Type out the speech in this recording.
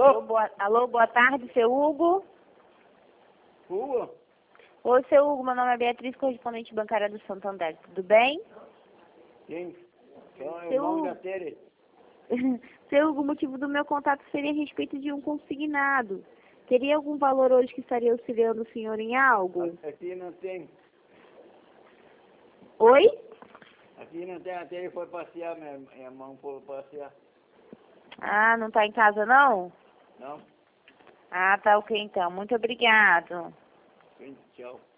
Alô, boa tarde, seu Hugo. Hugo? Oi, seu Hugo, meu nome é Beatriz, correspondente bancária do Santander. Tudo bem? Quem? É Seu o nome Hugo. da Tere. Seu Hugo, o motivo do meu contato seria a respeito de um consignado. Teria algum valor hoje que estaria auxiliando o senhor em algo? Aqui não tem. Oi? Aqui não tem. A Tere foi passear, minha irmã foi passear. Ah, não tá em casa não? Não? Ah, tá ok então. Muito obrigado. Tchau.